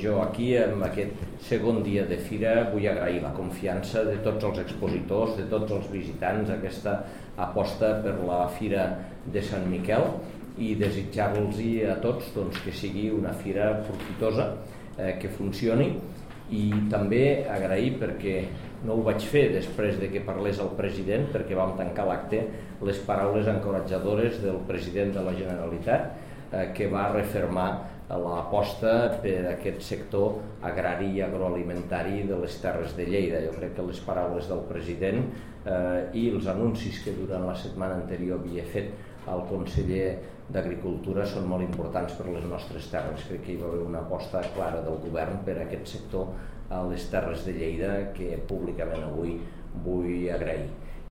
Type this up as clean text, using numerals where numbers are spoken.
jo aquí, en aquest segon dia de fira, vull agrair la confiança de tots els expositors, de tots els visitants, aquesta aposta per la Fira de Sant Miquel, i desitjar-los a tots que sigui una fira profitosa, que funcioni, i també agrair, perquè no ho vaig fer després de que parlés el president, perquè vam tancar l'acte, les paraules encoratjadores del president de la Generalitat, que va refermar l'aposta per aquest sector agrari i agroalimentari de les Terres de Lleida. Jo crec que les paraules del president i els anuncis que durant la setmana anterior havia fet el conseller d'Agricultura són molt importants per les nostres terres. Crec que hi va haver una aposta clara del govern per aquest sector a les Terres de Lleida que públicament avui vull agrair.